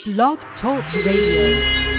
Blog Talk Radio.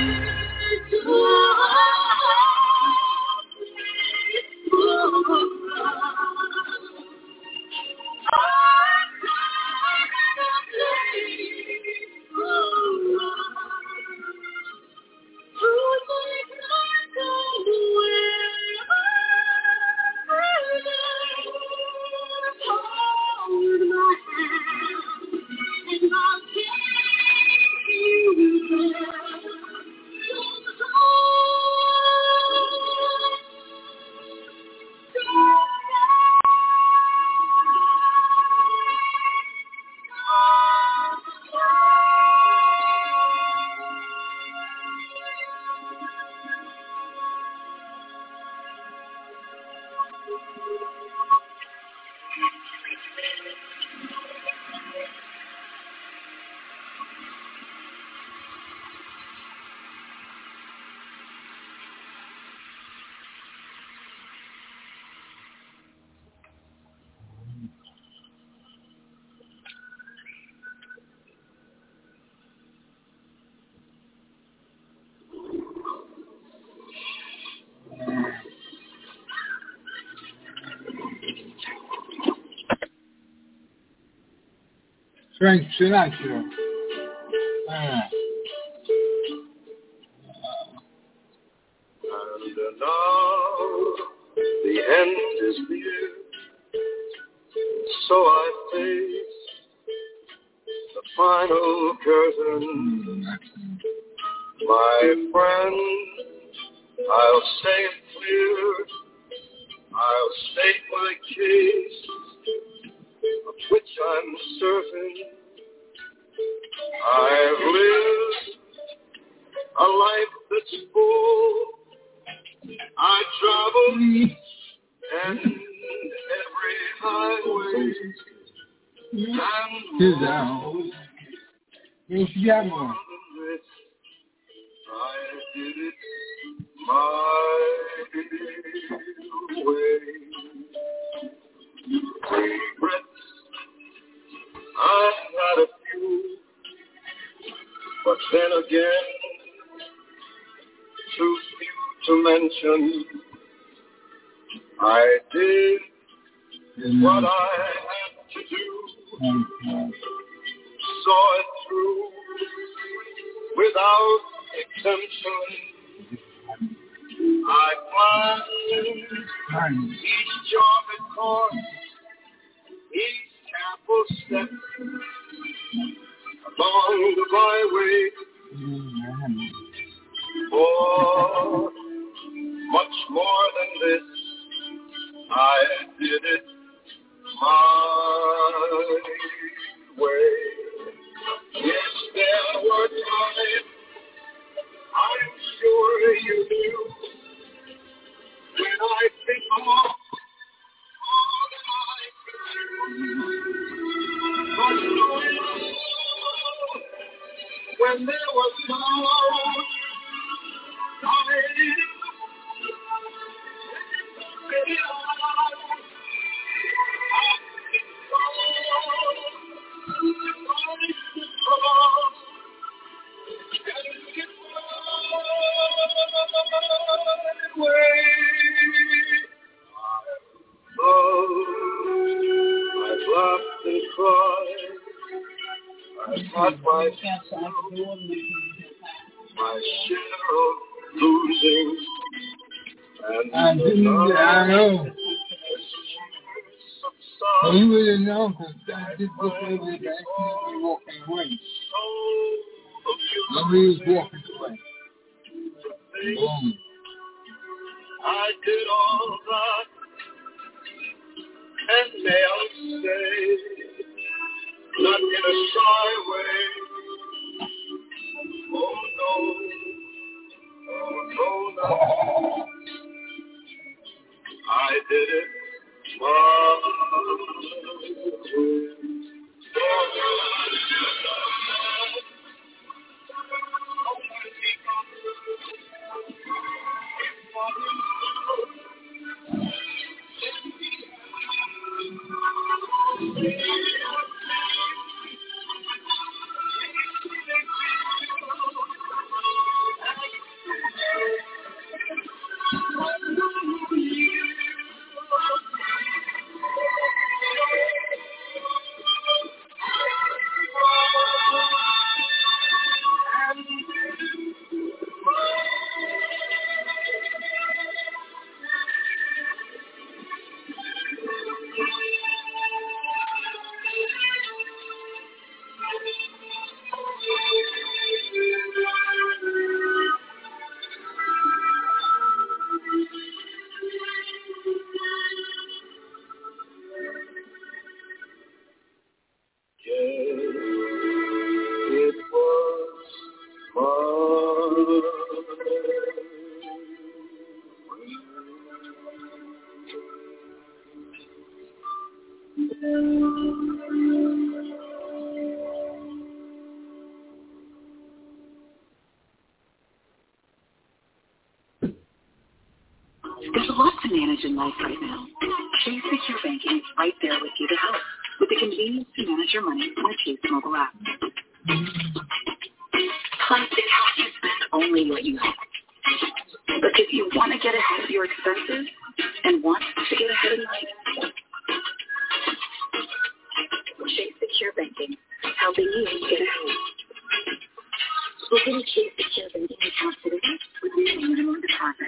Frank Sinatra. And now the end is near, so I face the final curtain. My friend, I'll say it clear, I'll state my case, of which I'm certain. I've lived a life that's full. I traveled and every highway and down. Yes, more than this, I did it my way. Regrets, I've had a few, but then again, too few to mention. I did what I had to do, saw it through without exemption. I planned each job and course, each careful step along the byway. For much more than this, I did it my way. Yes, there were times, I'm sure you knew, when I think of all that I could do. But when there was no I've laughed and cried. I've had my share of losing, and I know. Well, you really know, because I just looked over the back and walking away. Nobody was walking away. Boom. I did all that, and may I say, not in a shy way. Oh no, oh no. I did it my way. There's a lot to manage in life right now. Chase Secure Banking is right there with you to help, with the convenience to manage your money in the Chase mobile app. Plus, it helps you spend only what you have. But if you want to get ahead of your expenses and want to get ahead in life, Chase Secure Banking, helping you get ahead. Open a Chase Secure Banking account today with no minimum deposit.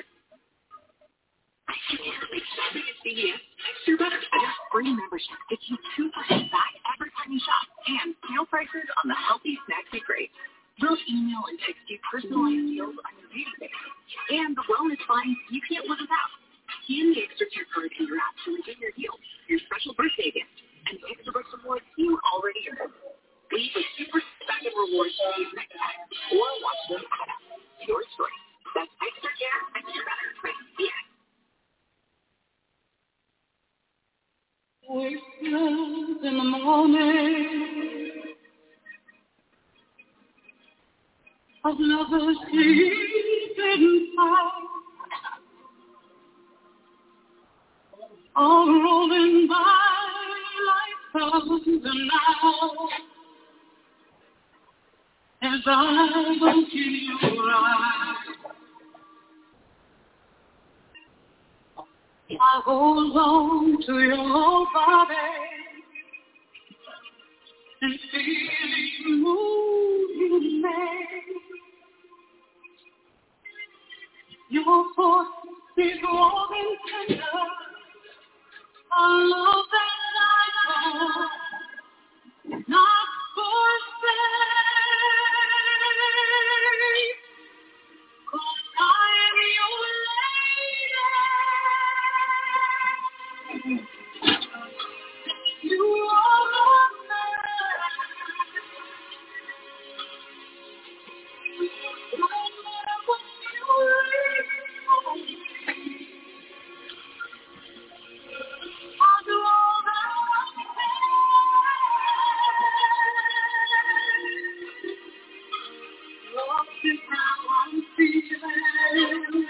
CVS, extra better. Their free membership gets you 2% back every time you shop, and sale prices on the healthy snacks you crave. We'll email and text you personalized deals on your database, and the wellness finds you can't live without. Scan the extra care card in your app to redeem your deal, your special birthday gift, and the extra bucks rewards you already earned. Leave a super special rewards to use next time, or watch them add up. Your choice. That's extra care, extra better. CVS. Whispers in the morning of lovers sleeping tight, all rolling by like thunder now, as I look in your eyes. I hold on to your body and feel the move you make. Your voice is warm and tender, a love that I know, not for say. 'Cause I am your lady. You are the man. No matter what you leave, I'll do all that I can. Lost is how I'm feeling.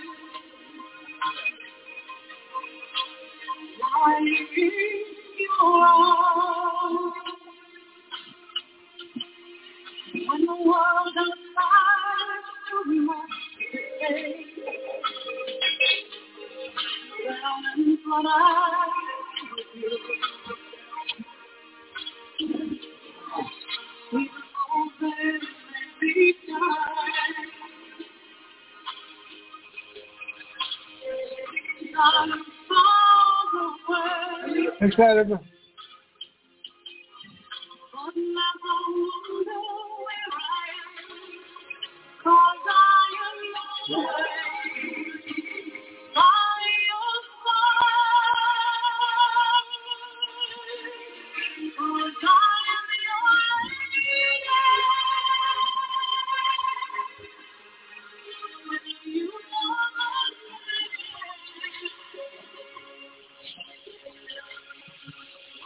Lying in your arms. When the world outside is too much to take, down in front I with you. We open every time. Not far away. Next slide, But never wonder where I am. 'Cause I am always by your side. 'Cause I am your lady. You are my lady.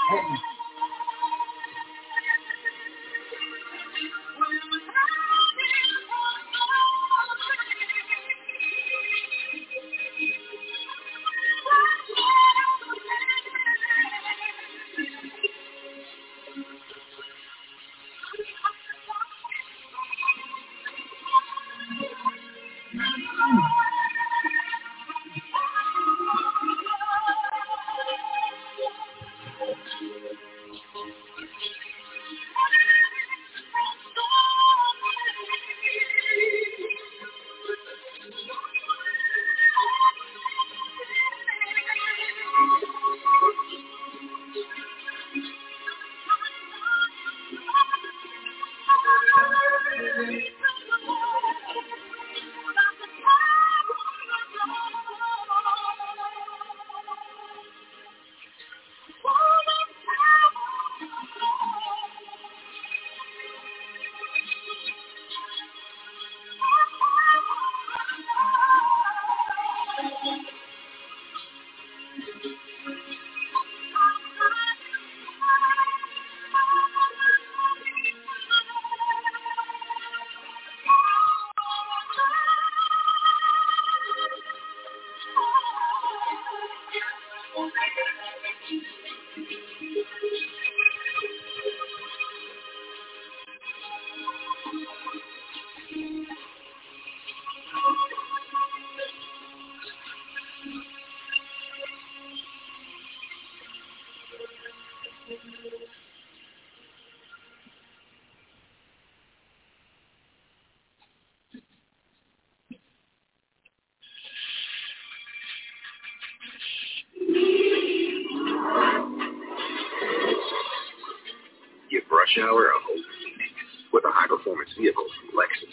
Give rush hour a whole meaning with a high-performance vehicle from Lexus.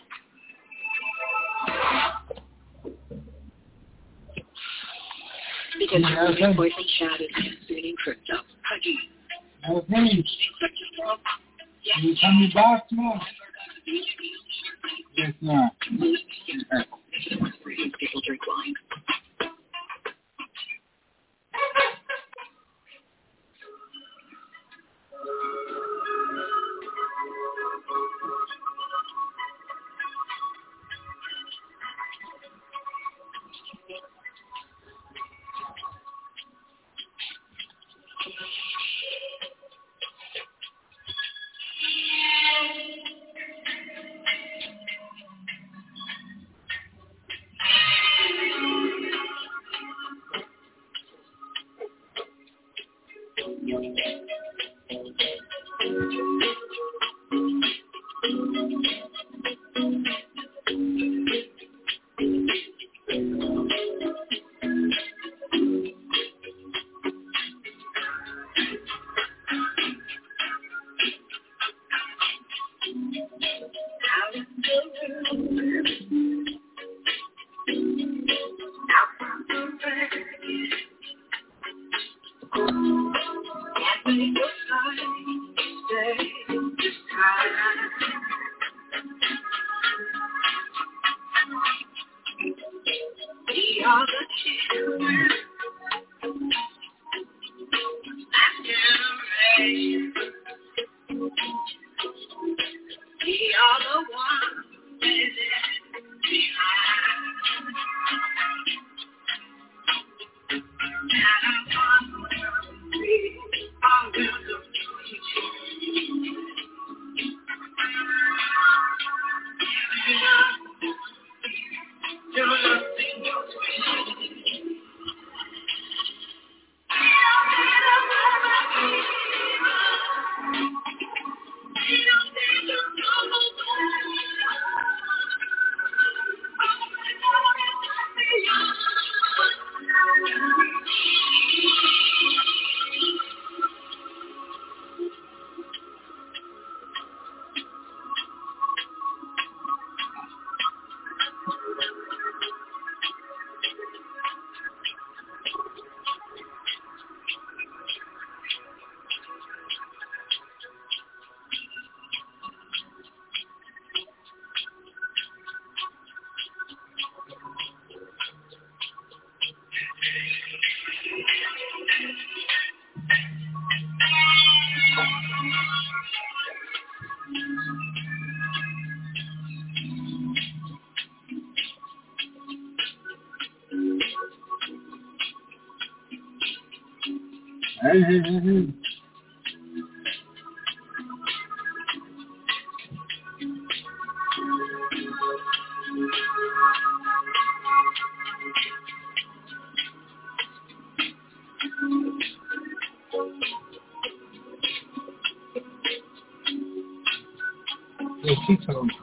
Because you're reportedly shouted concerning crypto. Okay. Can you come back now? Yes, ma'am. People drink wine. Yeah, she told me.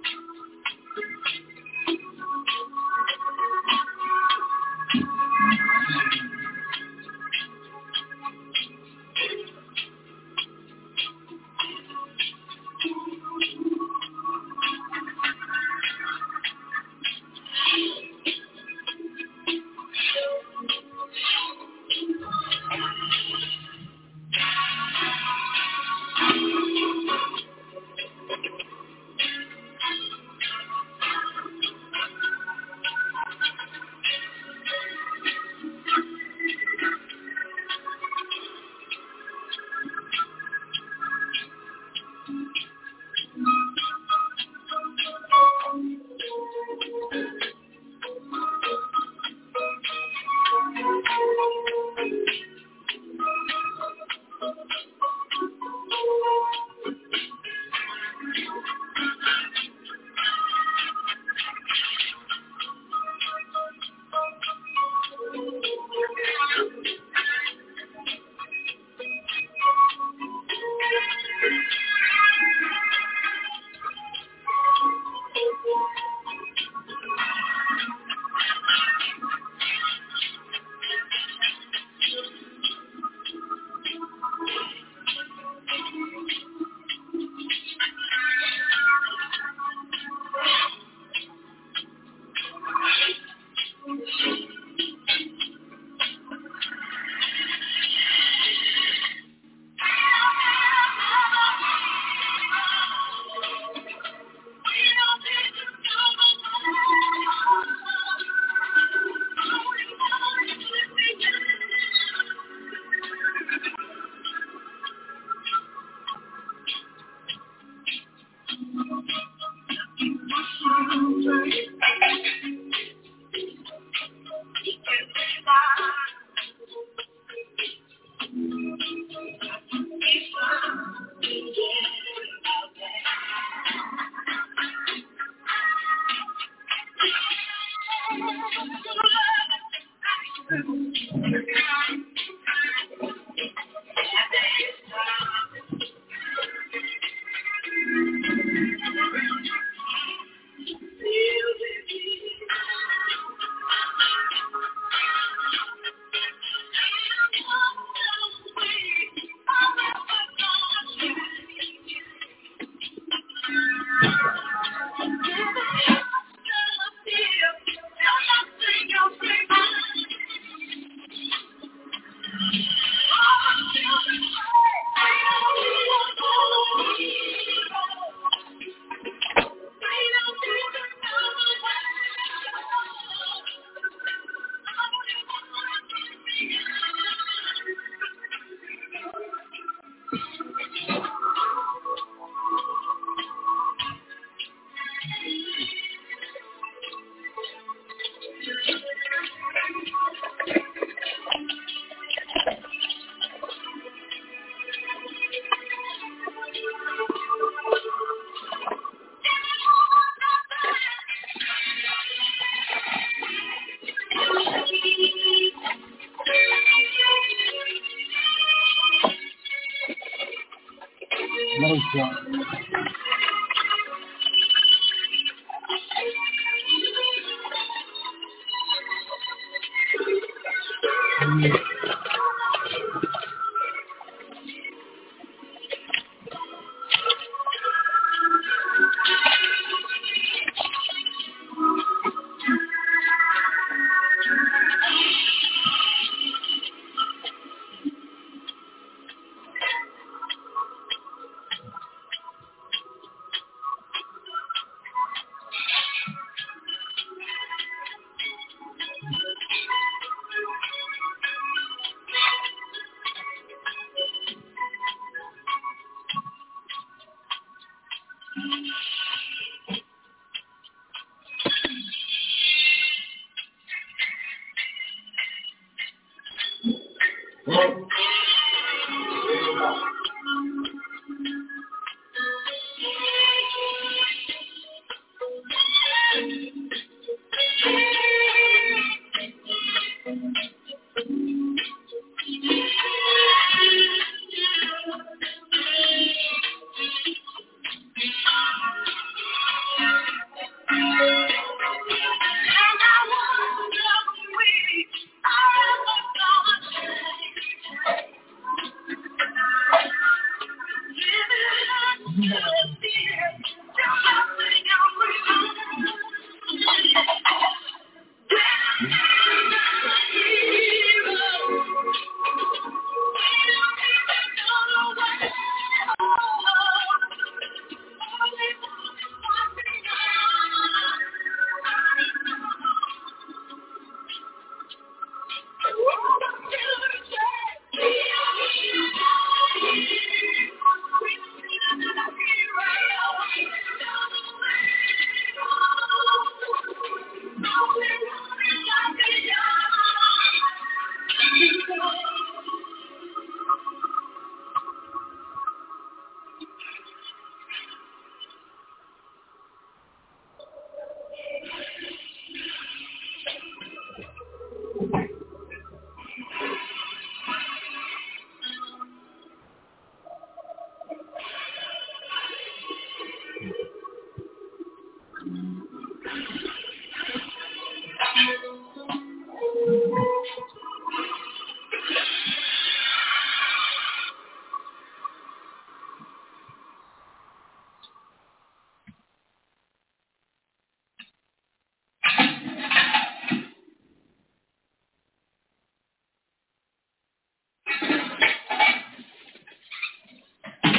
No shot.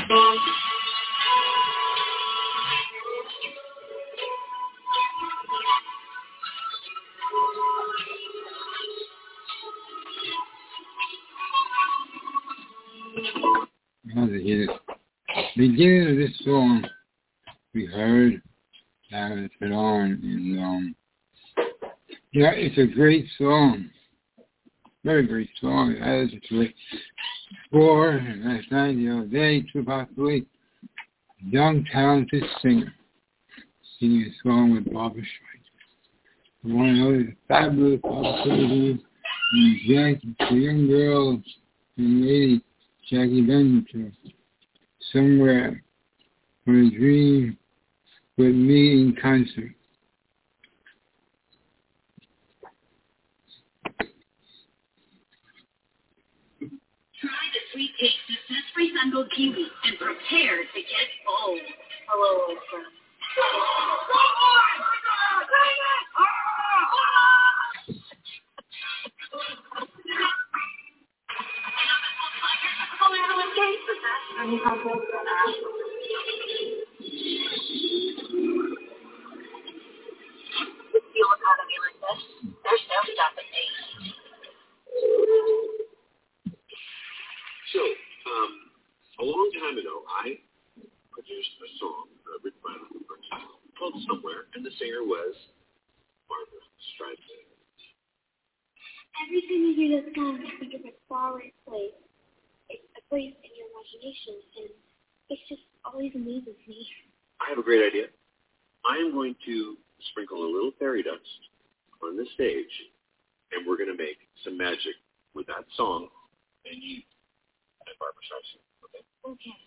How to hear it. Beginning of this song, we heard Lavender Put On, and yeah, it's a great song. Very great song. I listened to it before, last night, the other day, possibly young, talented singer singing a song with Barbra Streisand. You want to know the fabulous opportunity and Jackie, the young girl and lady, Jackie Ventura, somewhere for a dream with me in concert. Try the sweet taste of Zespri Sungold Kiwi and prepare to get bold. Hello, old friend. With fuel economy like this, there's no stopping me. So, a long time ago, I produced a song written by a person called Somewhere, and the singer was Barbra Streisand. Every time you hear this song, I think of a faraway place. It's a place in your imagination, and it just always amazes me. I have a great idea. I am going to sprinkle a little fairy dust on the stage, and we're going to make some magic with that song and you and Barbra Streisand. Okay? Okay.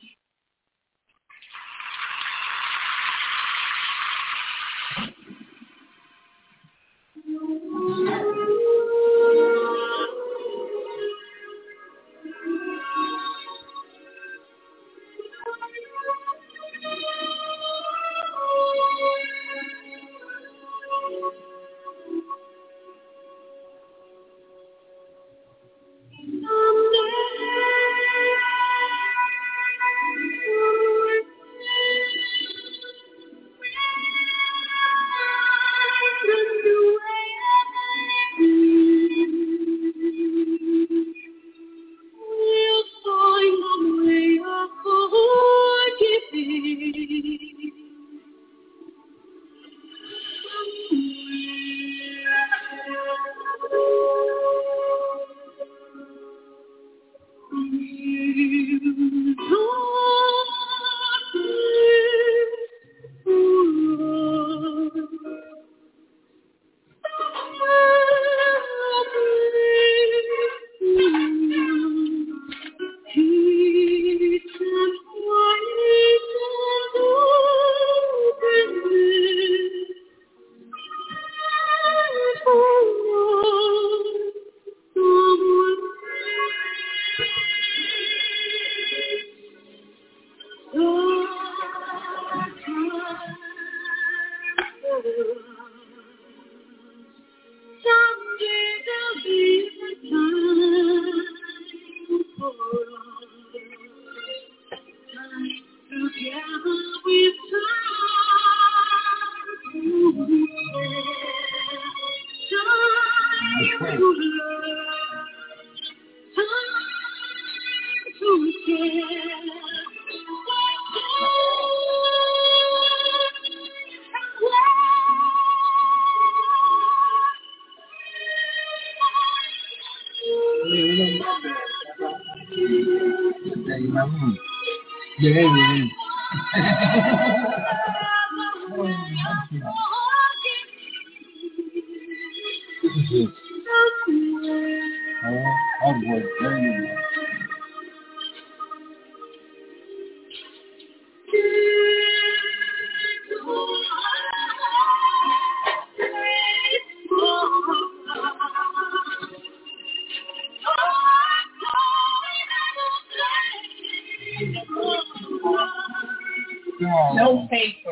No paper.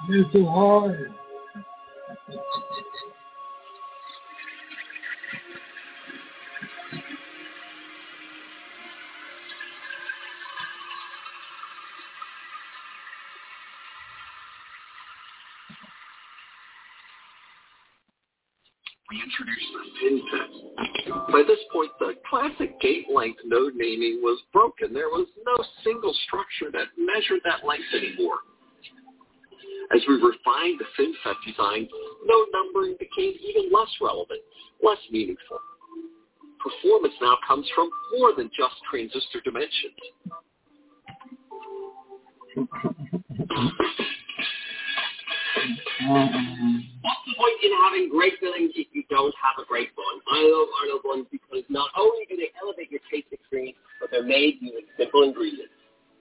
It's so hard. We introduced the FinFET. By this point, the classic gate length node naming was broken. There was no single structure that measured that length anymore. As we refined the FinFET design, node numbering became even less relevant, less meaningful. Performance now comes from more than just transistor dimensions. What's the point in having great fillings if you don't have a great bun? I love Arnold buns because not only do they elevate your taste experience, but they're made using simple ingredients.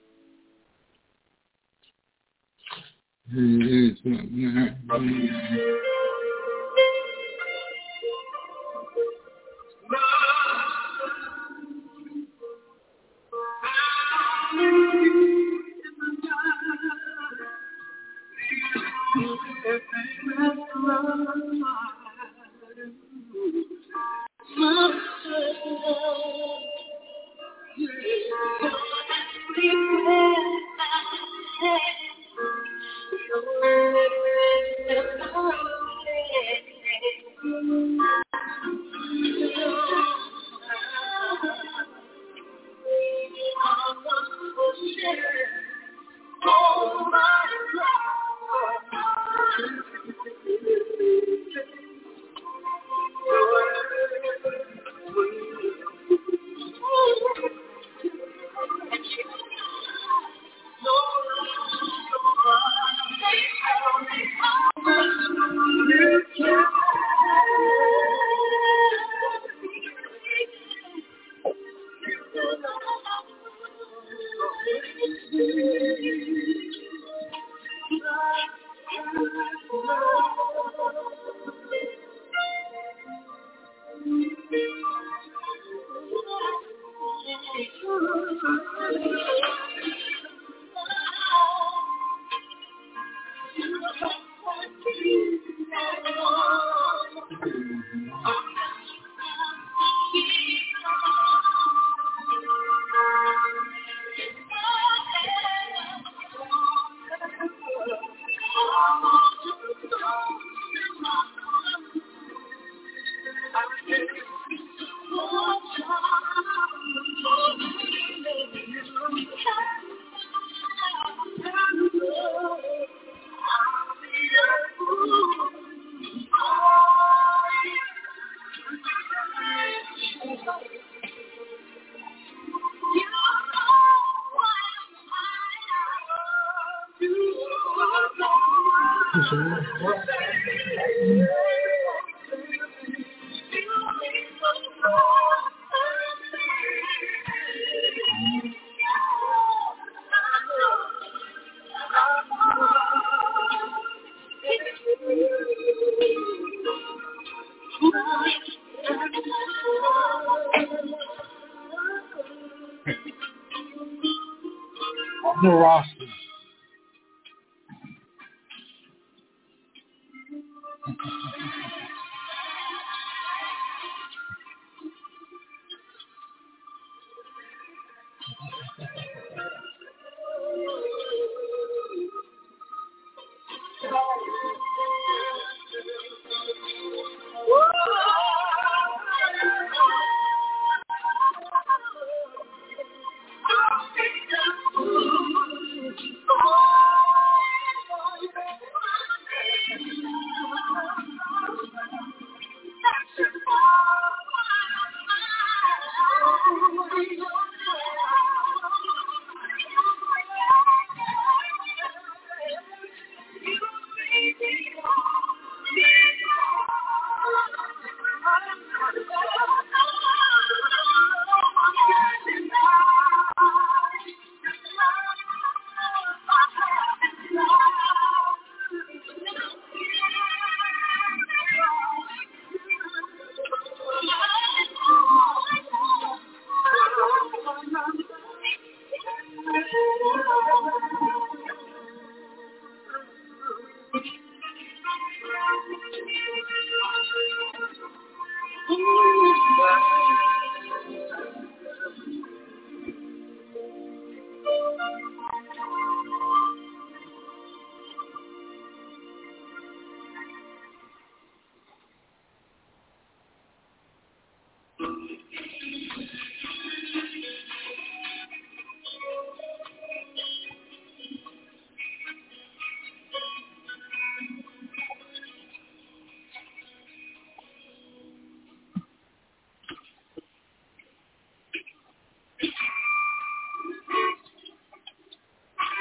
The roster.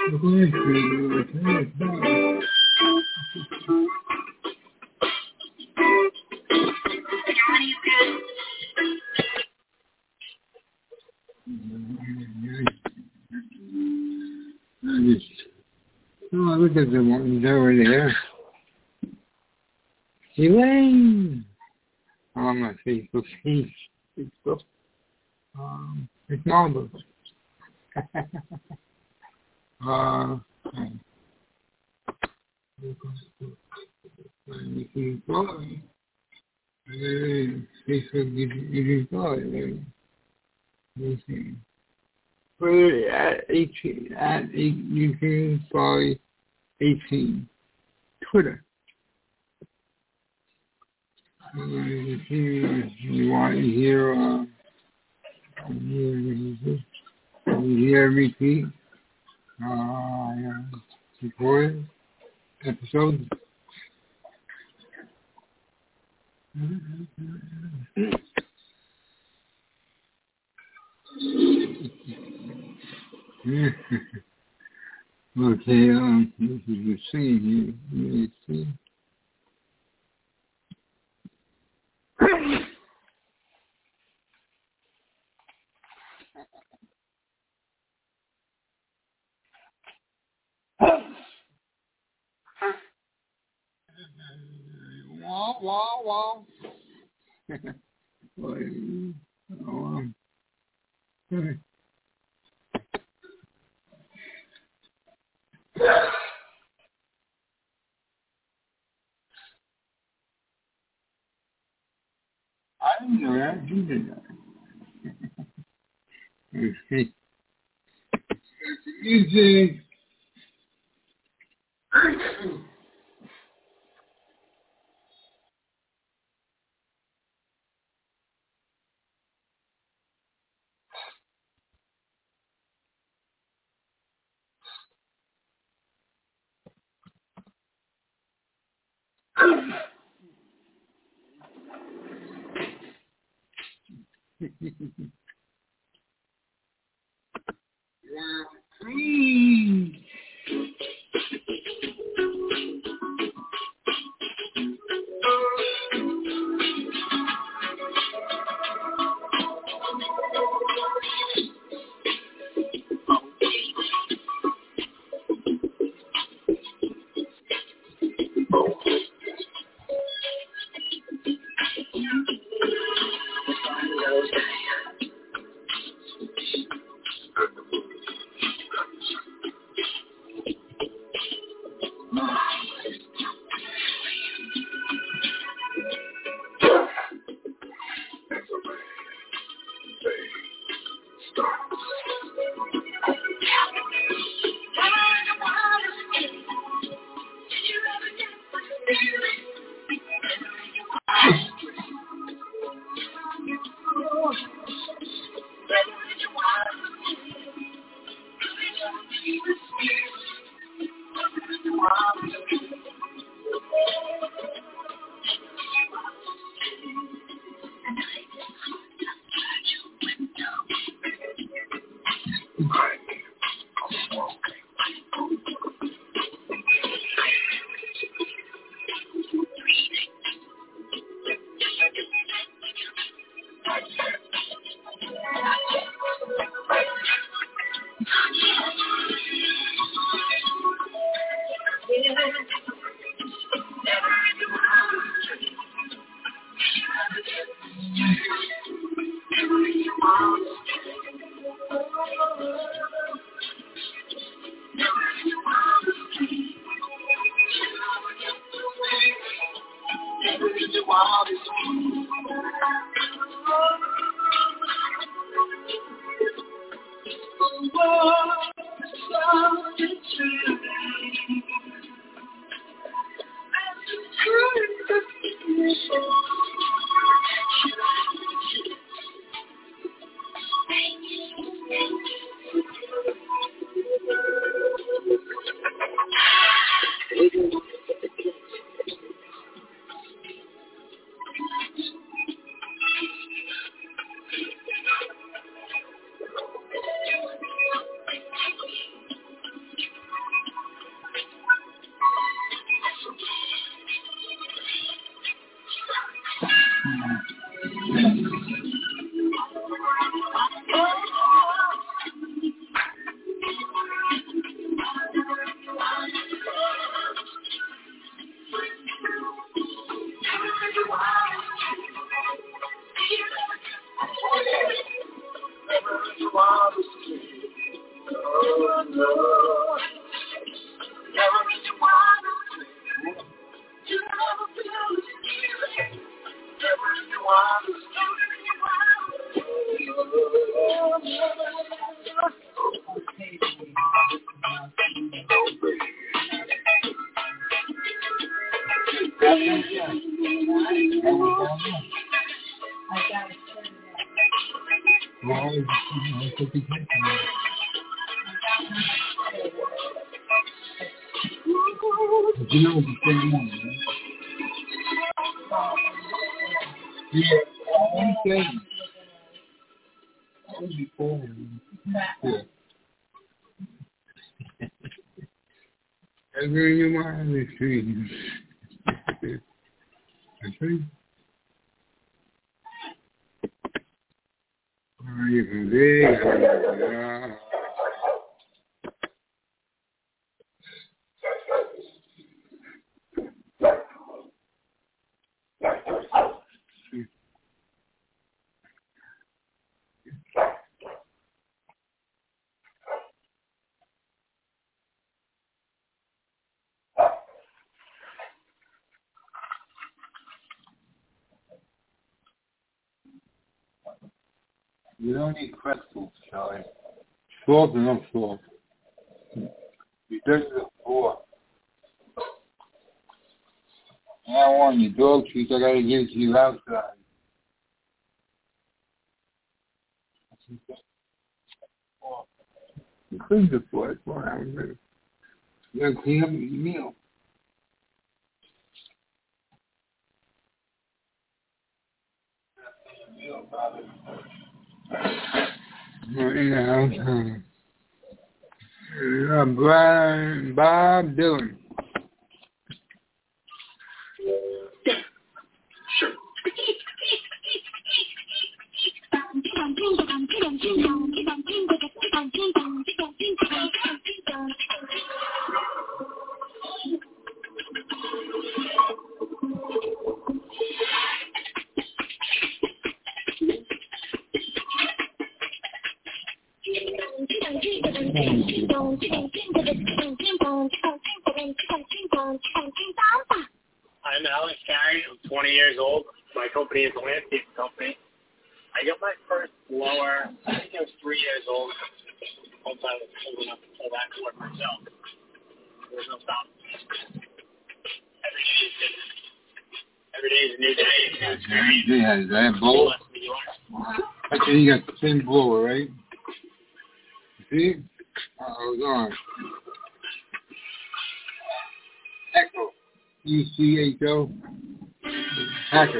Look at the ones over there. Elaine! On my Facebook page. Facebook. It's normal. Facebook you put it at 18, you can follow 18. Twitter. You want to hear repeat recorded episodes. Okay, this is the scene here. You see? Wah, wah, wah. I didn't know that. You did that. Okay. Music. You know what's going on, right? Yeah, I'm saying. That was before. Yeah. Every new one on the street. Okay. You can dig. Yeah. You don't need crystals, Charlie. Salt and no salt. You dig the floor. Now on your dog treats, I gotta give it to you outside. You clean the floor, that's why I was ready. You gotta clean up your meal. Bob Dylan. Sure. I'm Alex Carey. I'm 20 years old. My company is a landscape company. I got my first blower, I think I was 3 years old. Once I was old enough to pull that cord myself. There was no stop. Every day is a new day. Yeah, is that a blower? Okay, you got the same blower, right? See? Hold on. Echo. ECHO. Hacker.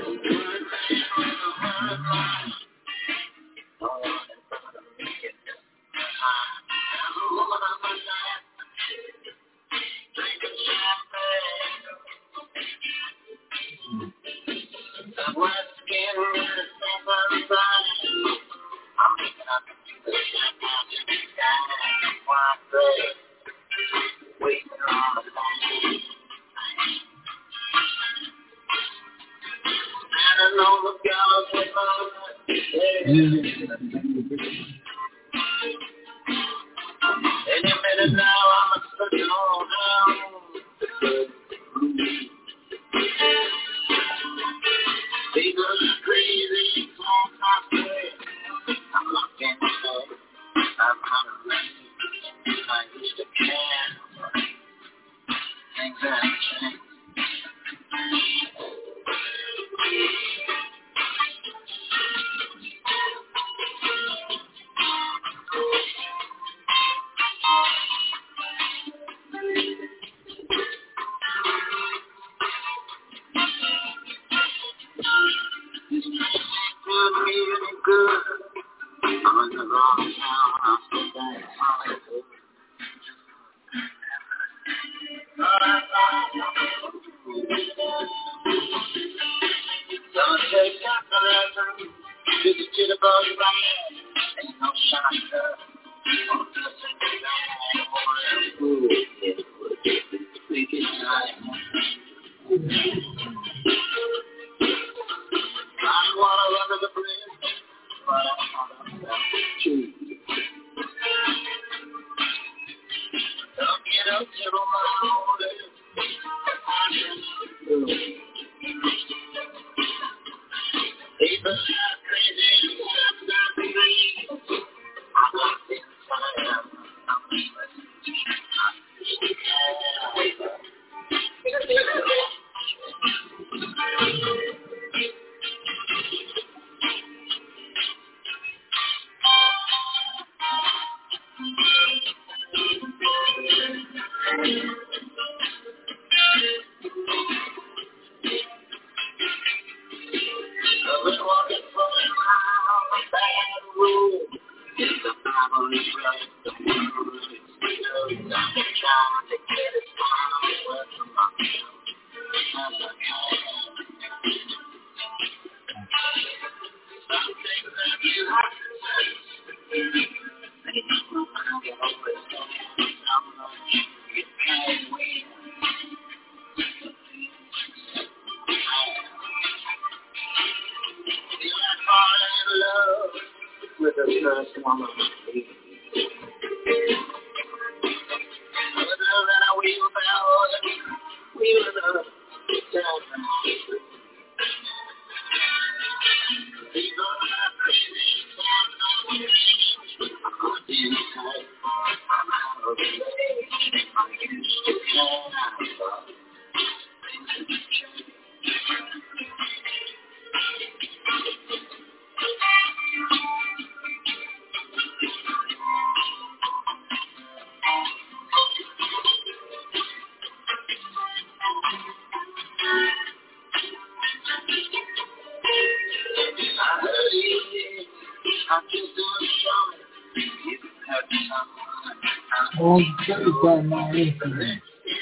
All saved by my infinite.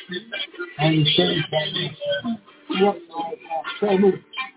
I'm saved by my infinite. What my trouble?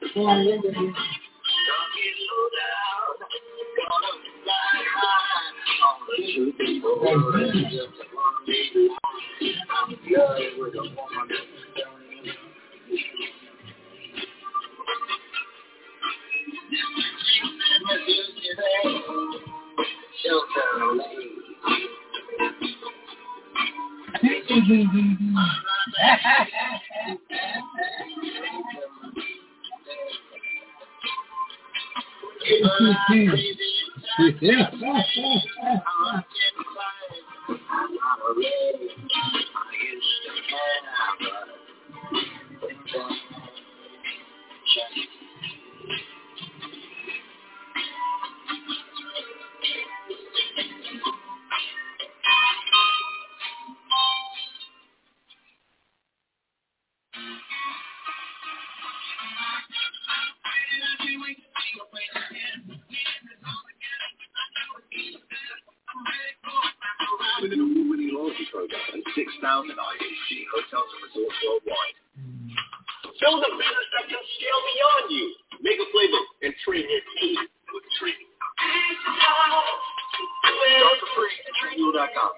With an award-winning loyalty program and 6,000 IHG hotels and resorts worldwide. Build a business that can scale beyond you. Make a playbook and train your team with Tree. Start for free at TreeDuel.com.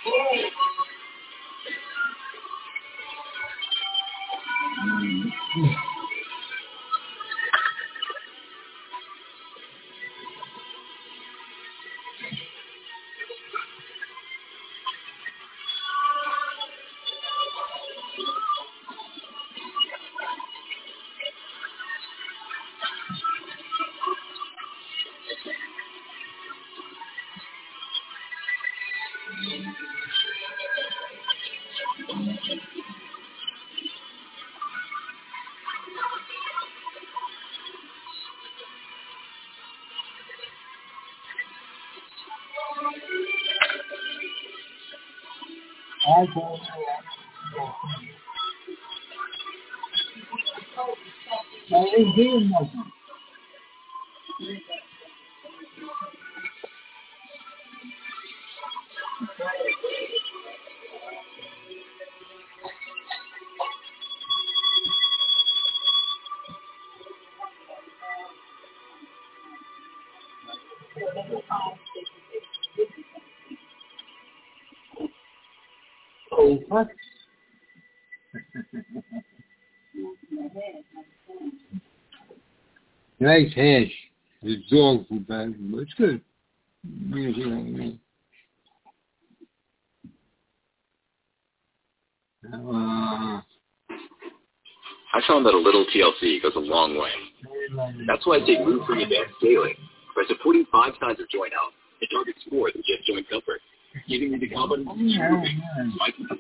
I ain't doing nothing. Oh, what? Nice hash. The dog food bag, but it's good. I found that a little TLC goes a long way. That's why I take gluten-free advanced daily. By supporting 5 signs of joint health, it targets more than just joint comfort, giving me the confidence to keep moving.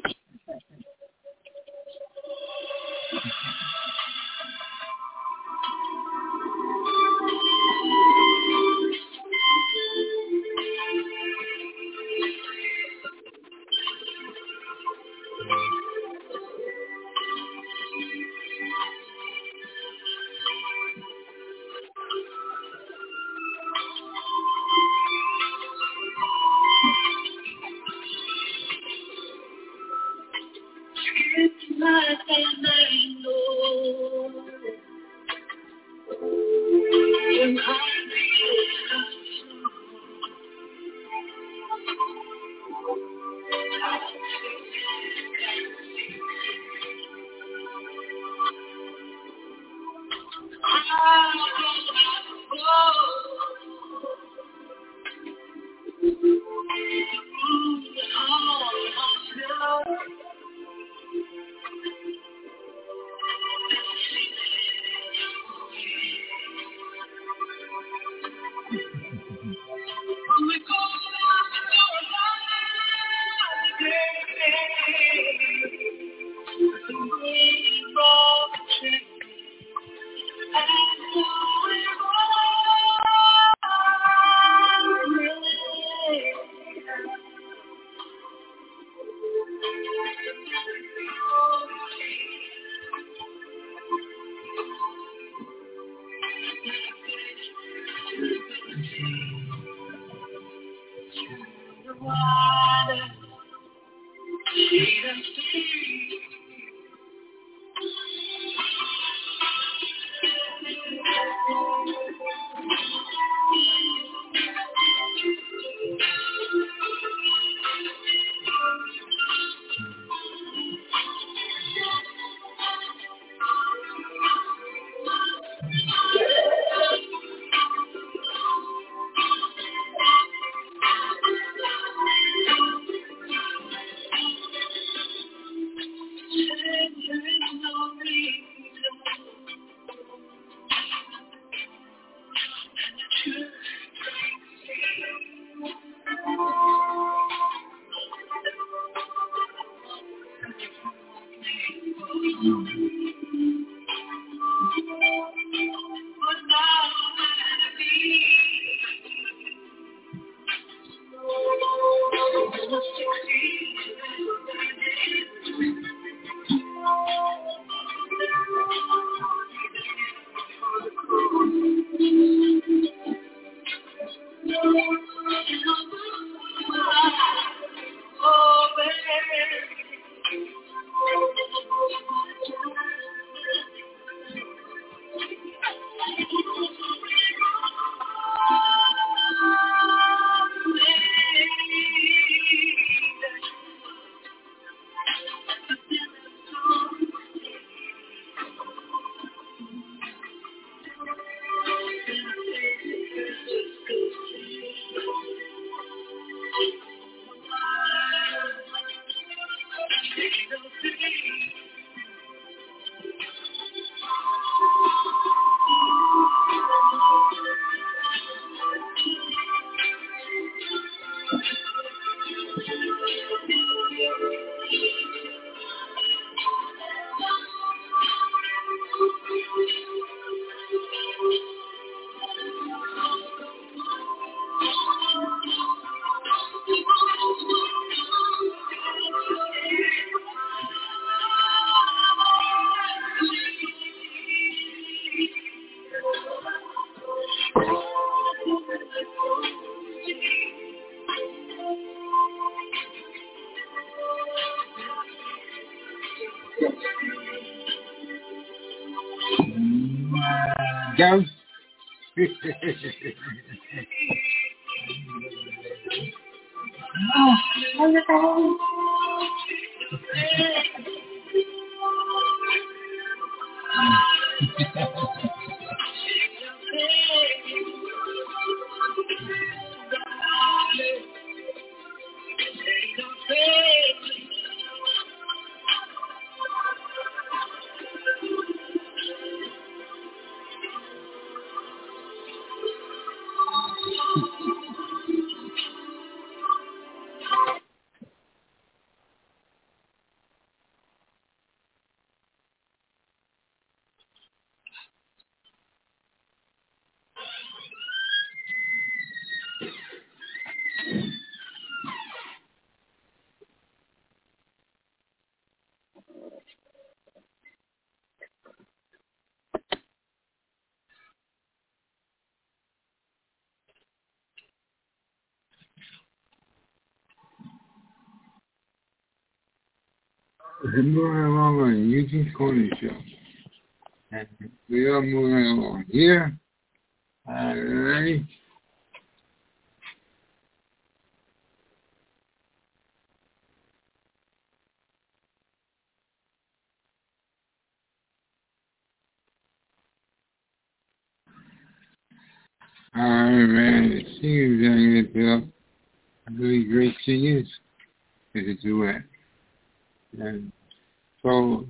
Go. We're moving along on Eugene's Corner Show. And we are moving along here. Ready? Alright, singers are going to get up. Really great singers. It's a duet. And so,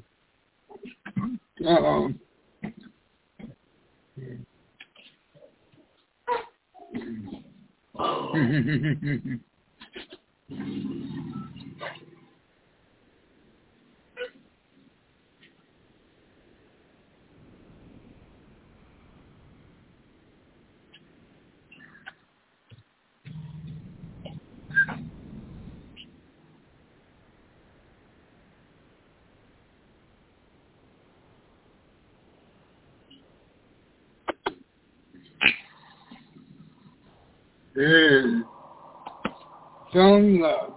yeah. Some love.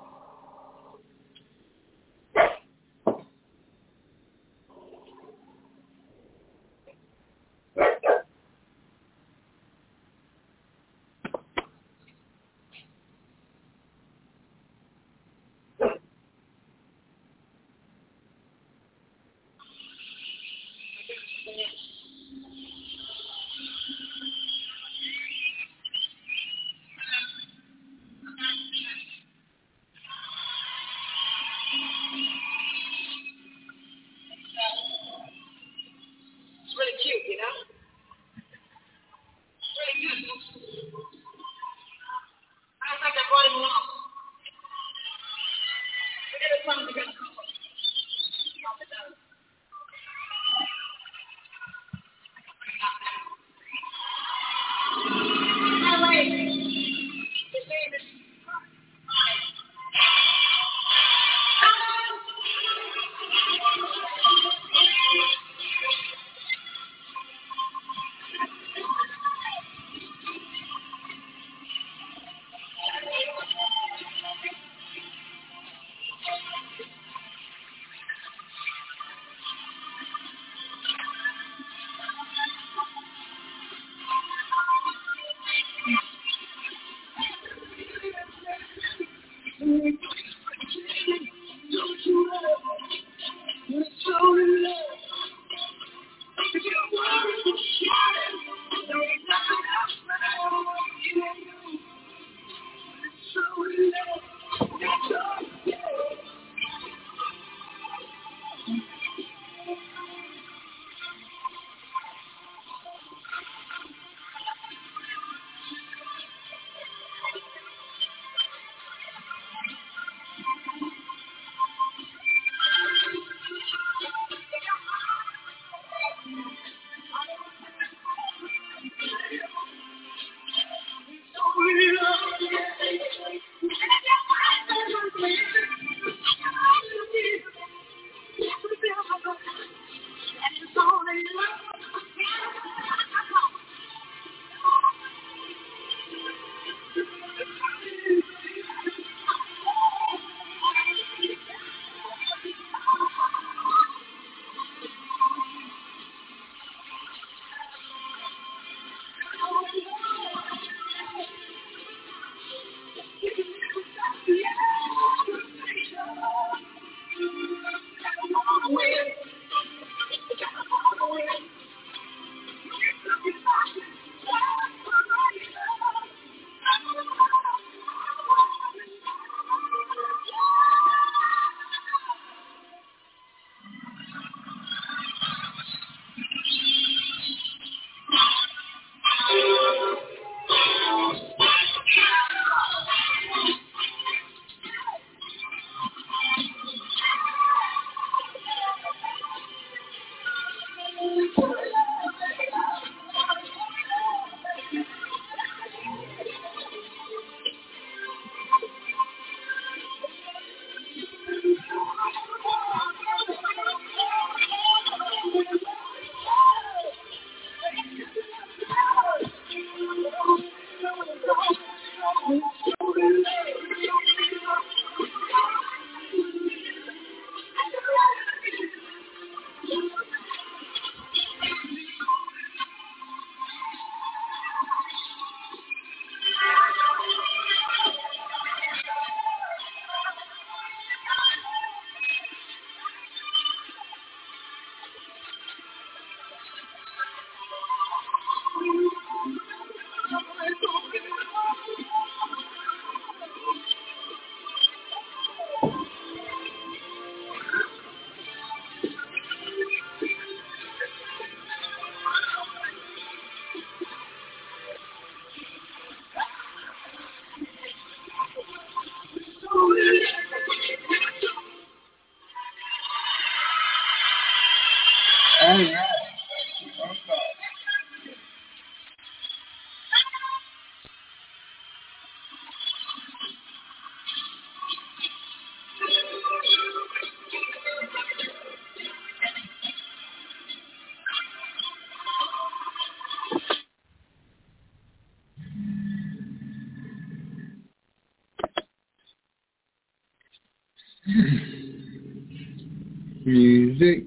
Music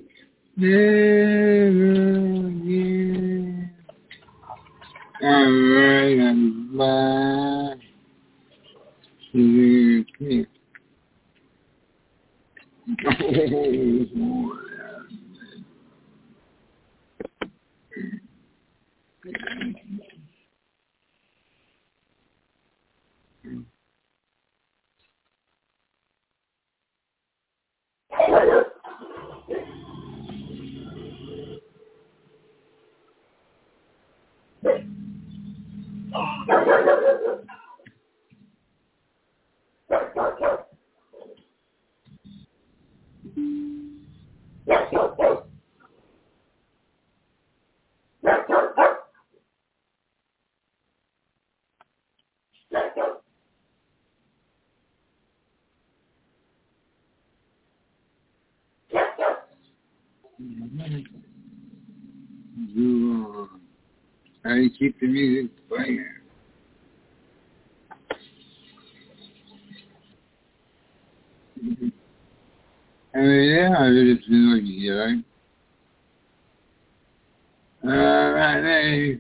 never again. Alright, I'm back. How do you keep the music playing? Yeah, I just been looking here, right? Alright, hey.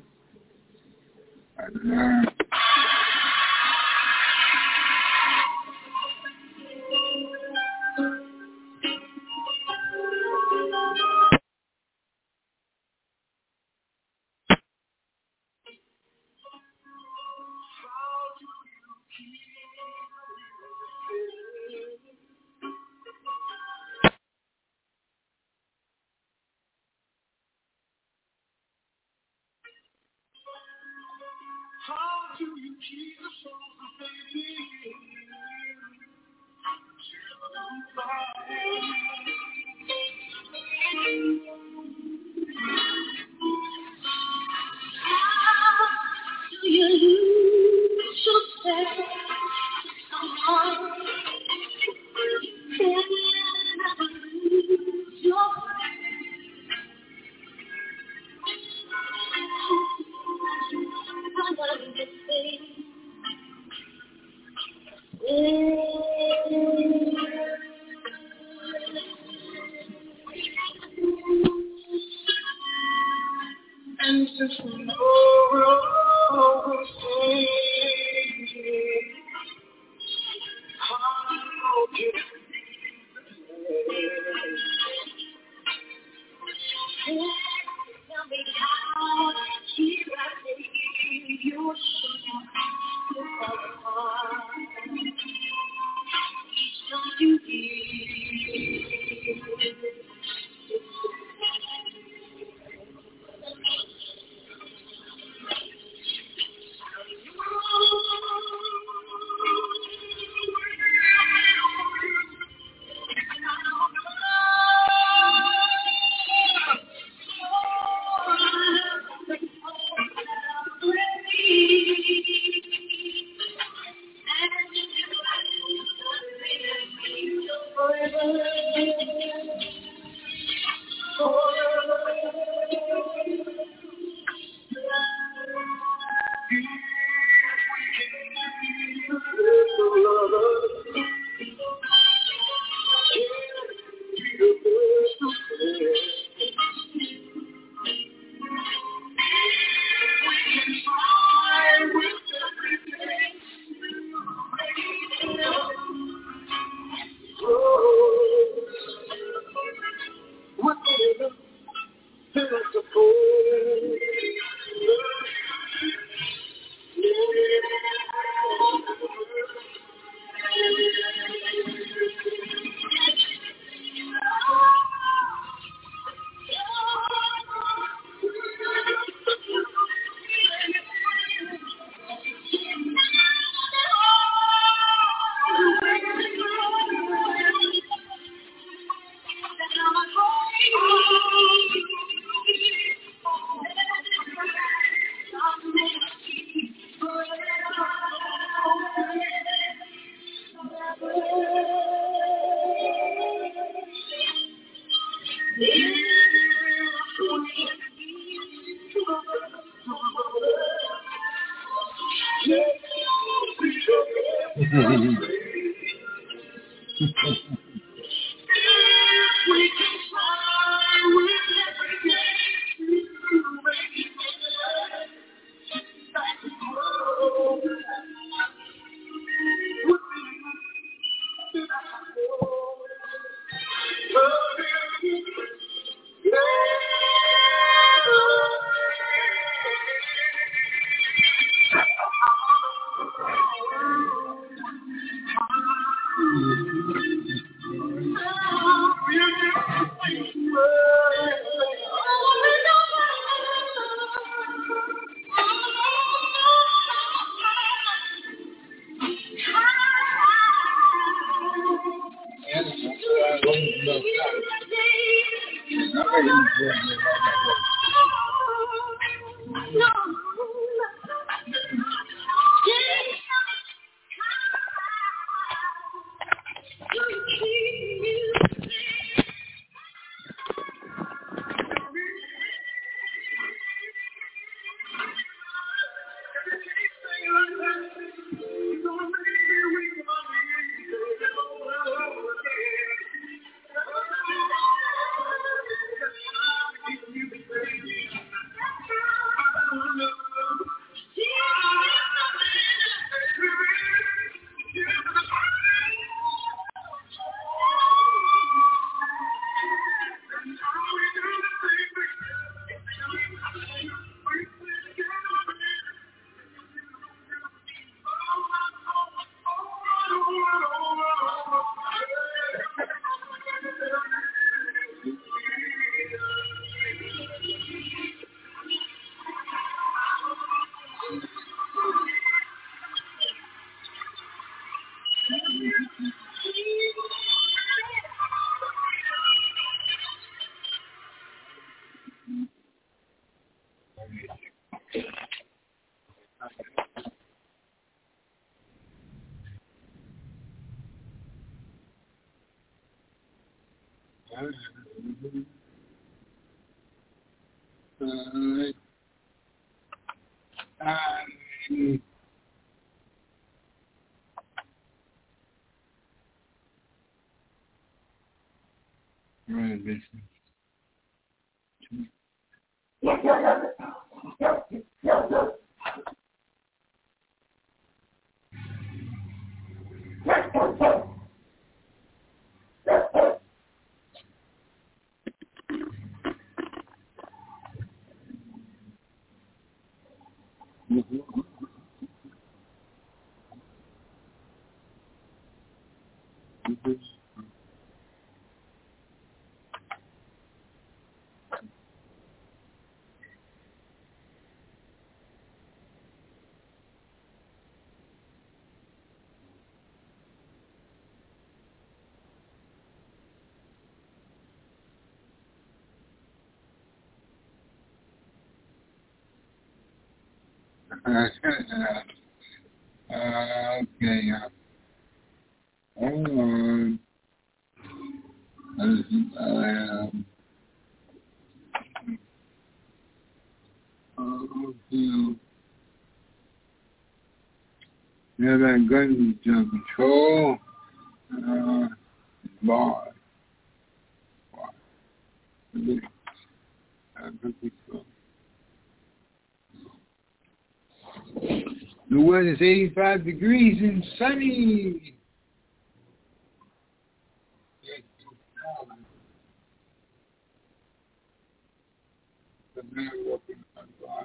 How do you keep the souls of baby? How do you lose yourself? Someone can never lose your and since tomorrow how can tell me how here I take you so far. Each time you leave. Oh, Okay. Hold on. We have that gun control. Bar. The weather is 85 degrees and sunny. The man walking on the block.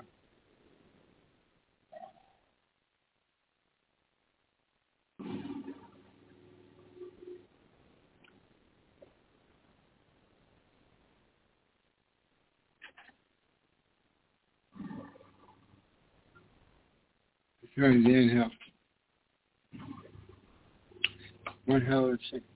Trying to inhale. One hell of a second.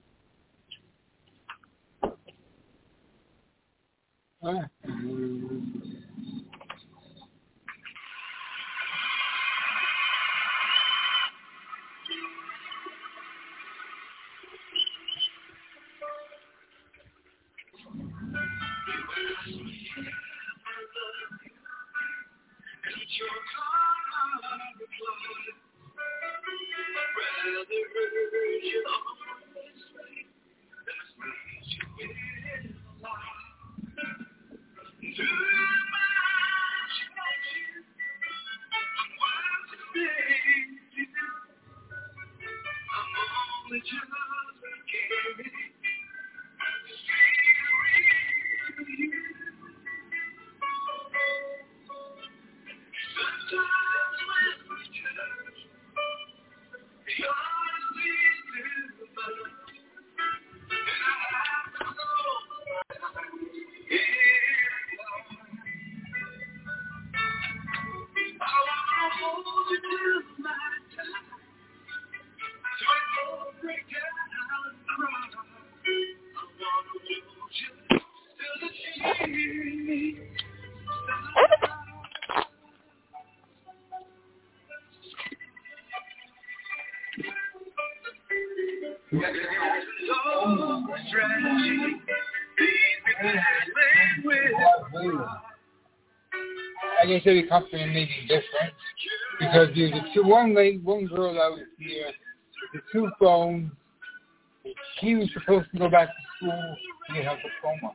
I guess every company may be different because there's one girl out here, the 2 phones. She was supposed to go back to school to get her diploma.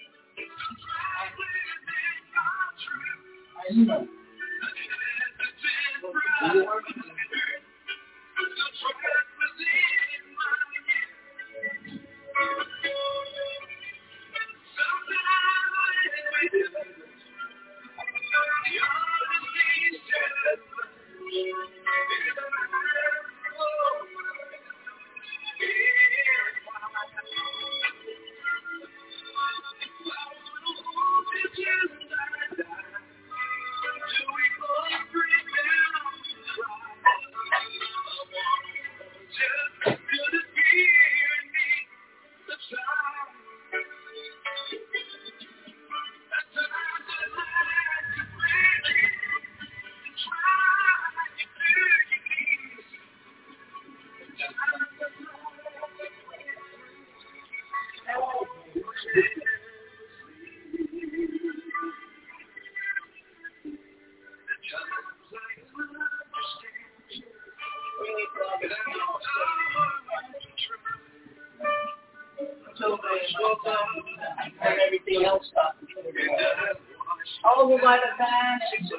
Everything else stopped. Oh, by the banister.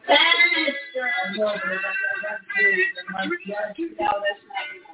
Now that's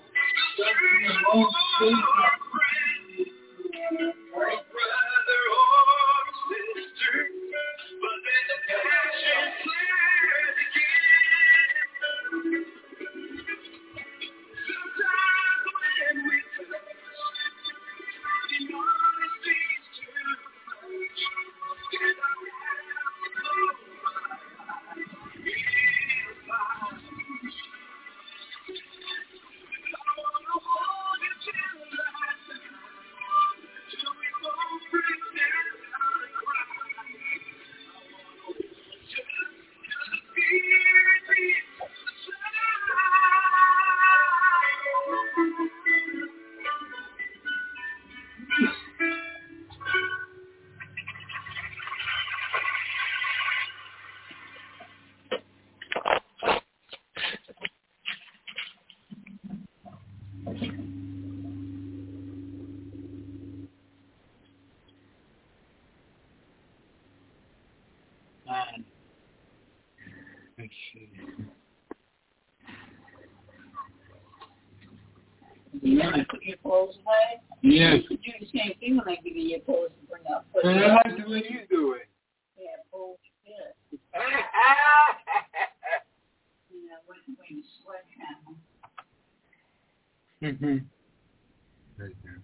You want to put your clothes away? Yes. You do the same thing when I give you your clothes and bring up. But I like the way you do it. Yeah, bullshit. You know, when you sweat at them. Right there.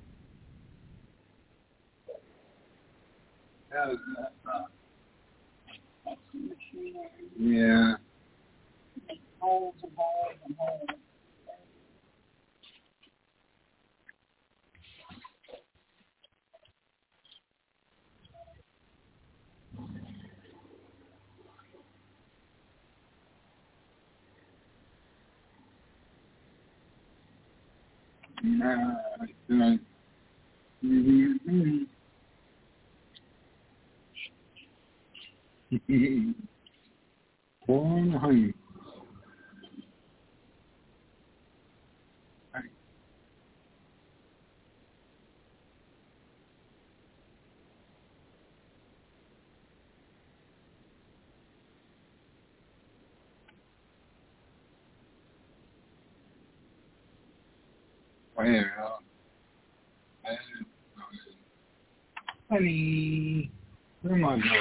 That was That's the machinery. yeah. Make holes and holes and holes. Yeah, it's right. Mm-hmm. Born honey. Well, honey, where am I going?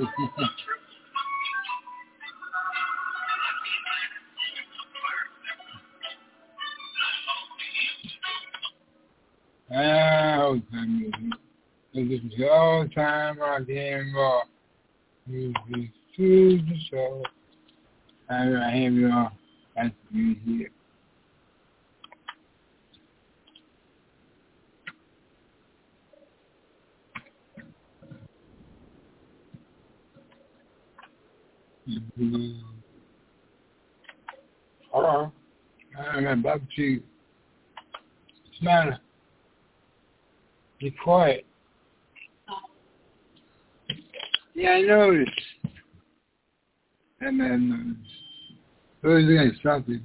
Oh, this is all time I can rock. This is to the show. I have you all. That's me here. Hello. I'm about to smile. Be quiet. Yeah, I noticed. And then, those guys something.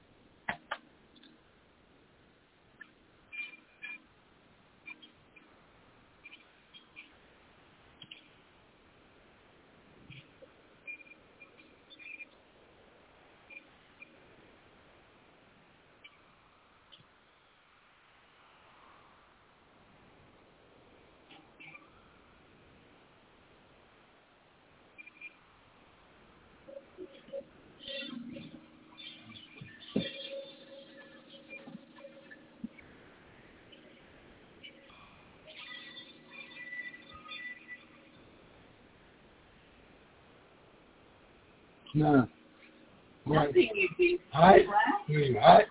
No. What? Hot? You hot?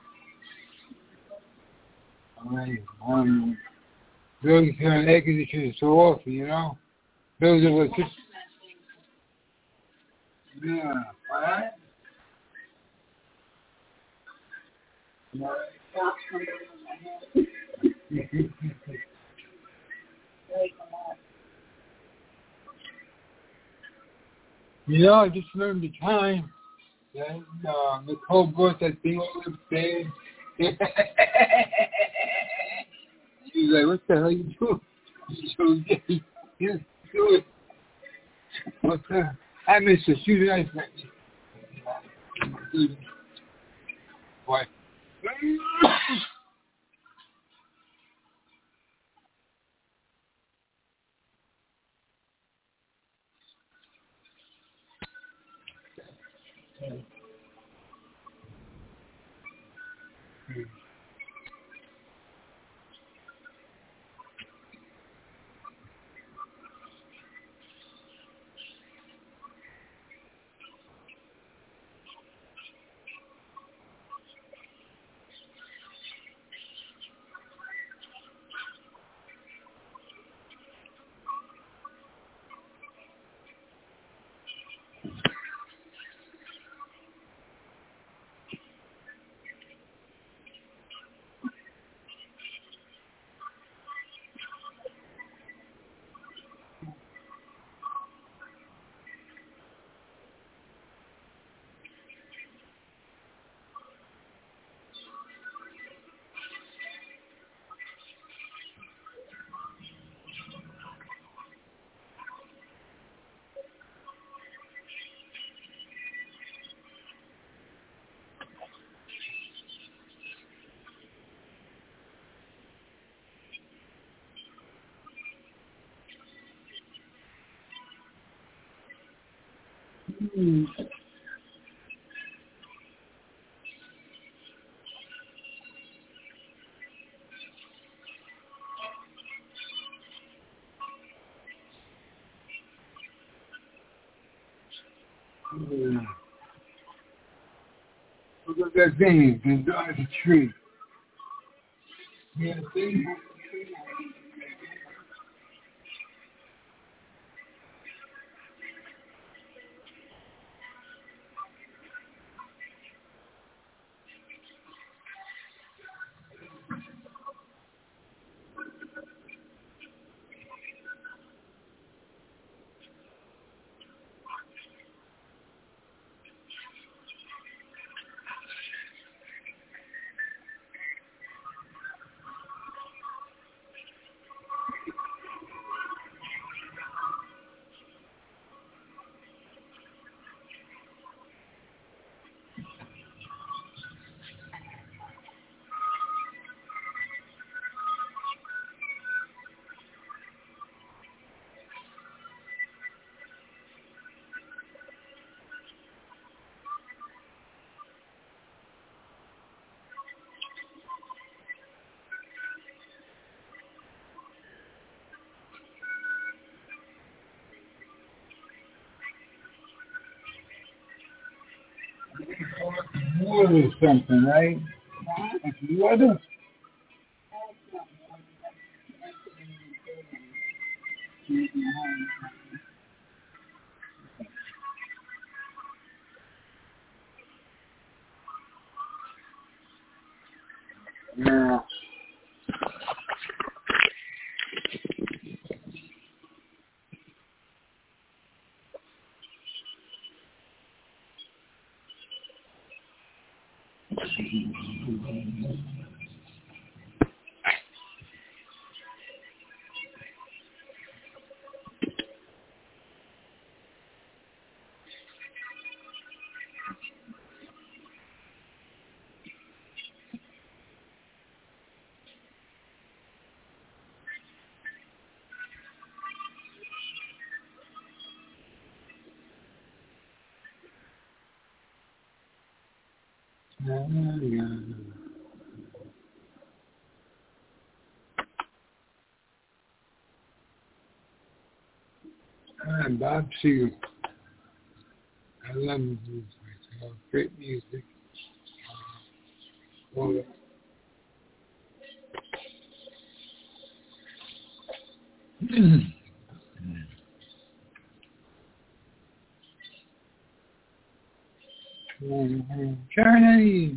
Really feeling air conditioning so often, you know? Those of us just... Yeah. Alright? You know, I just remember the time that Nicole brought that thing over upstairs. She was like, what the hell you doing? So, yeah, do it. What's that? I missed her. She was nice. What? Look at that thing. It's under the tree. Yeah, thing. Wood or something, right? It's wood. Yeah. Bob Seger. I love his music. Great music. Well, Journey.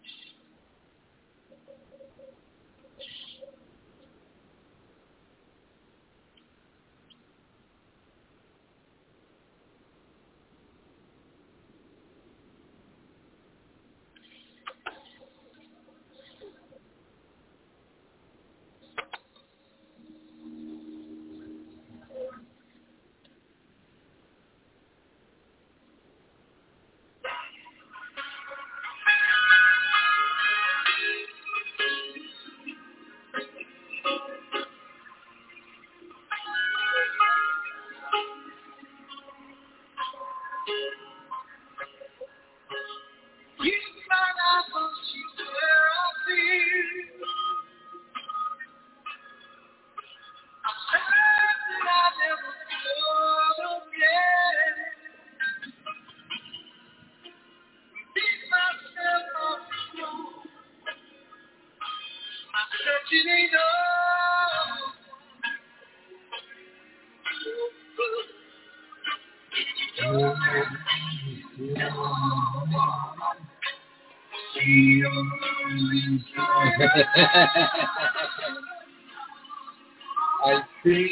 I see.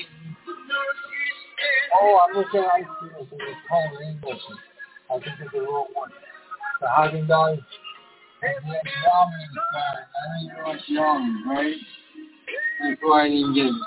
Oh, I'm looking at ice cream. I think it's called Rainbow. I think it's the wrong one. The Haagen-Dazs. And the ramen inside. I think you like ramen, right? That's why I didn't get it.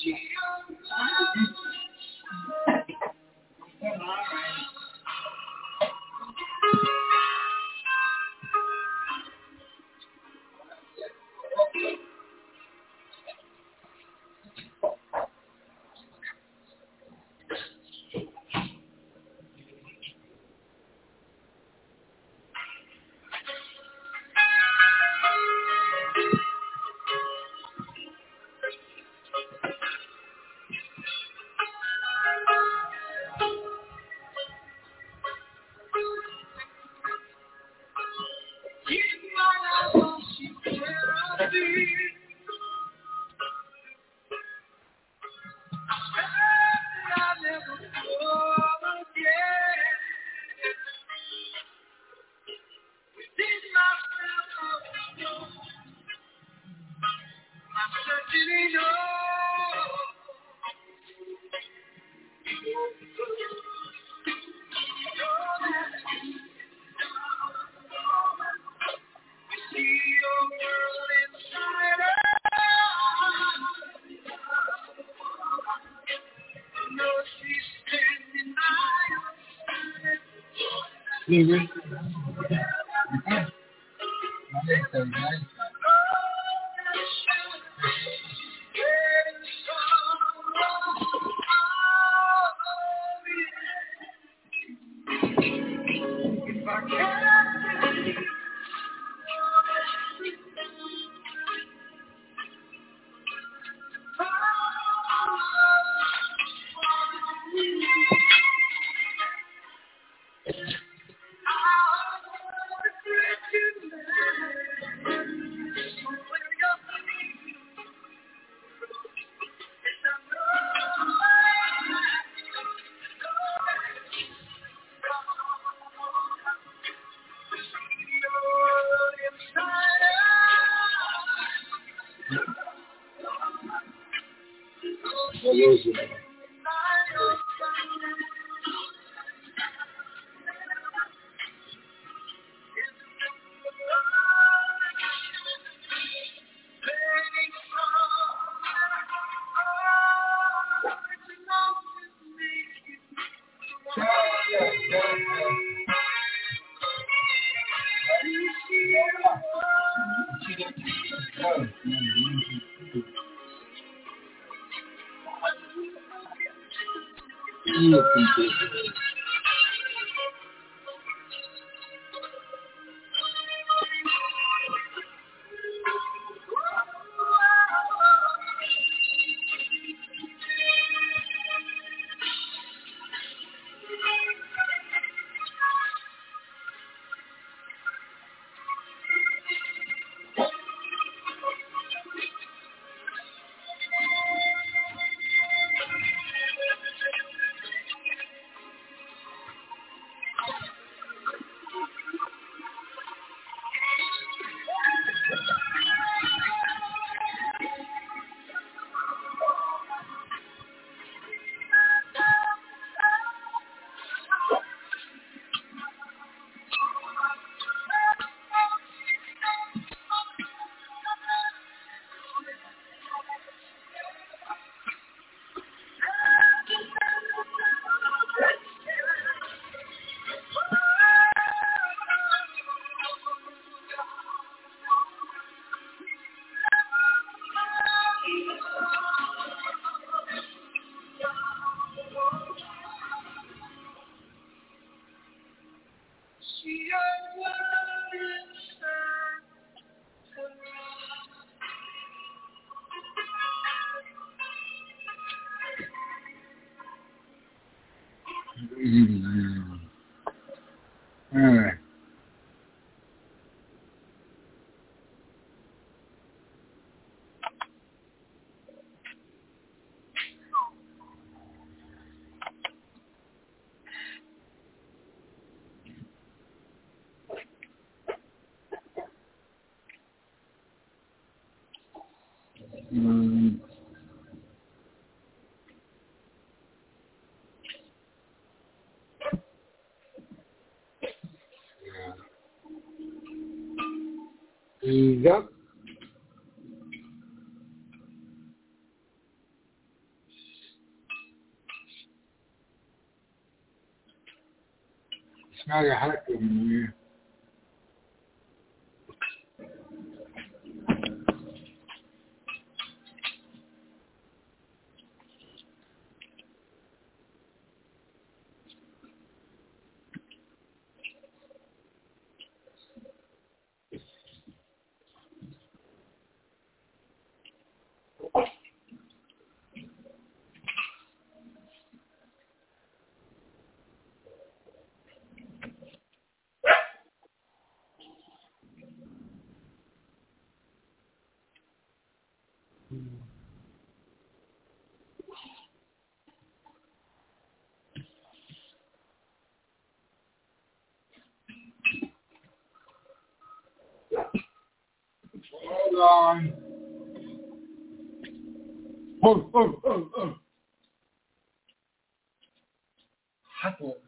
All right. Ease up. smell like a hot dog in here. Hold on. Oh. Hot dog.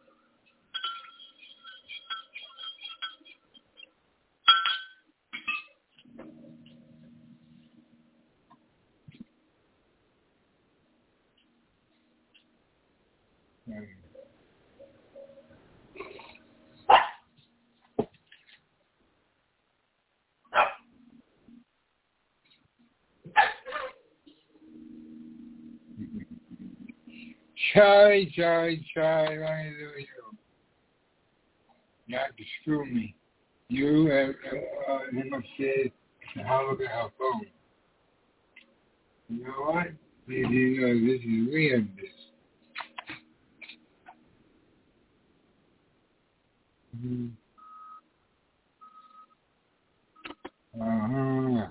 Charlie, what are you doing? You have to screw me. You have him upstairs and I'll look at her phone. You know what? This is weird, this. Uh-huh.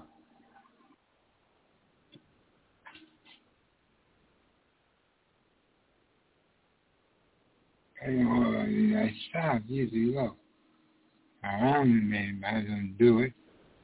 I stopped years ago. Around the man, but I don't do it.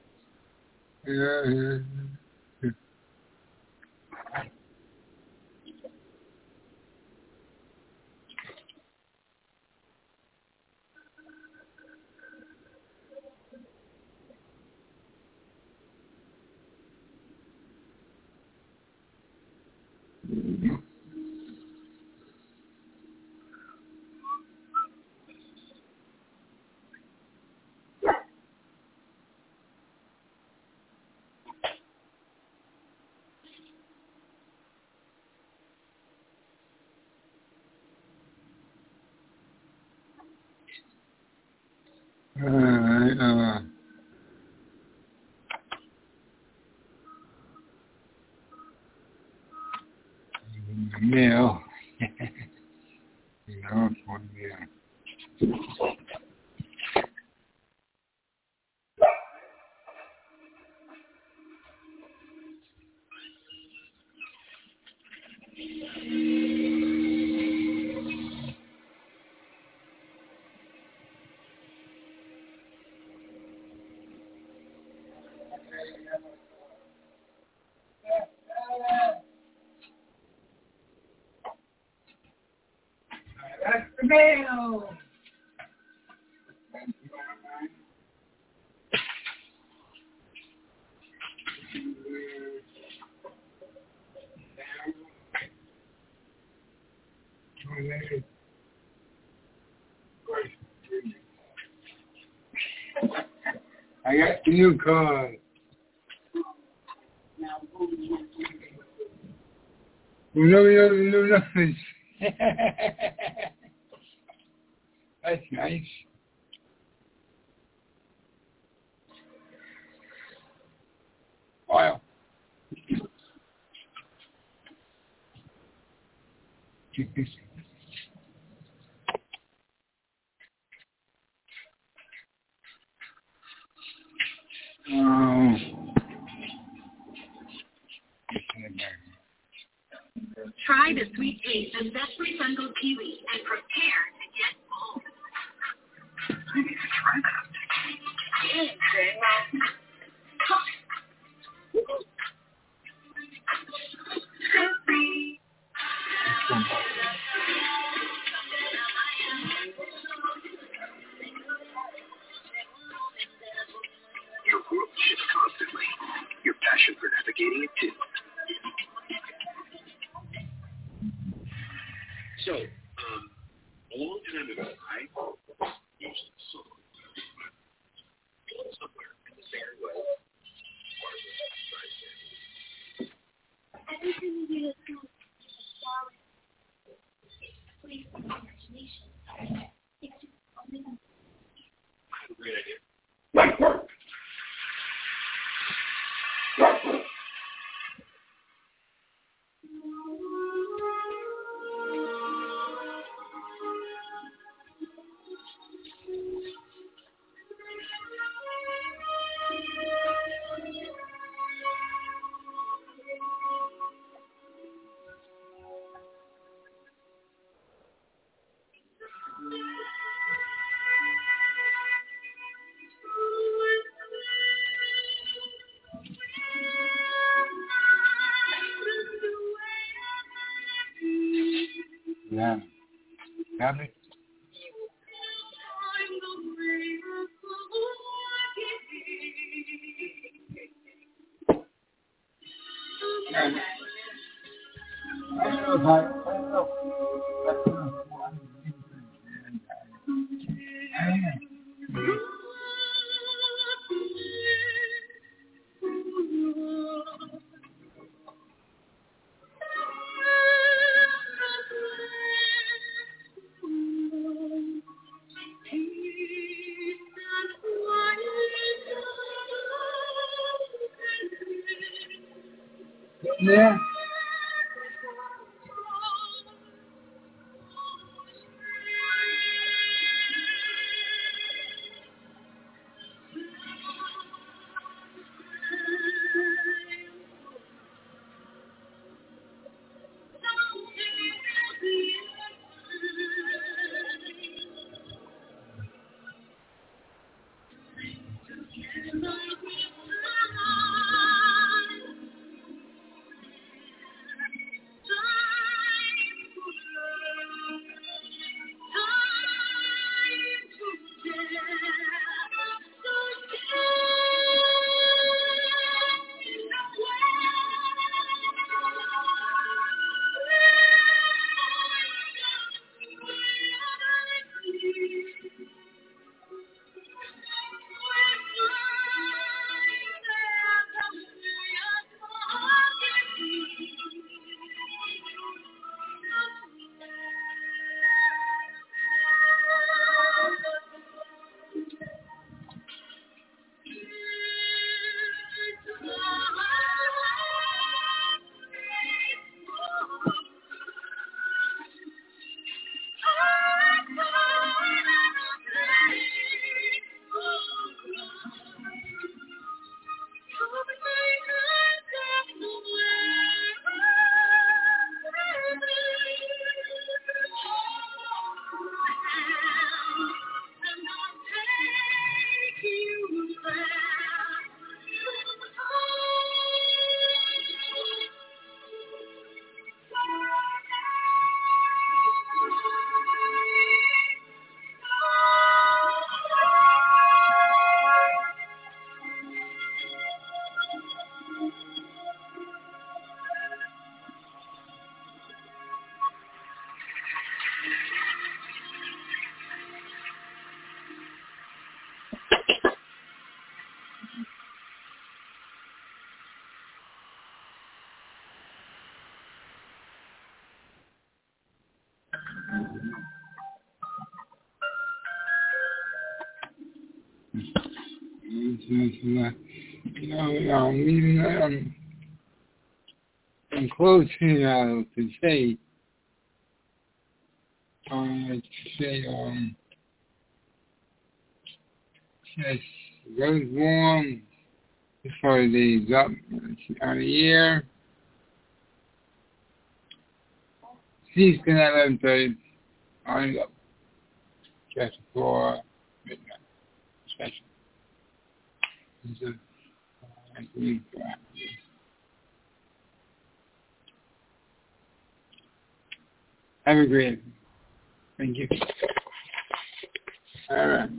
Mail. No, for mail. That's the mail. I got the new card. No, nothing. That's nice. Wow. Try the sweet taste of Zestfree Sungold Kiwi and prepare to get full. I need to try that. Your world shifts constantly. Your passion for navigating it too. So, a long time ago, right? changed the song. Somewhere in the Fair West, Everything you do is good. Please, imagination. It's just only one. I have a great idea. Yeah. Got me? Yeah. In closing to say, just goes warm for the year. She's going to have to on just for midnight special. So, I think, have a great. Thank you. All right.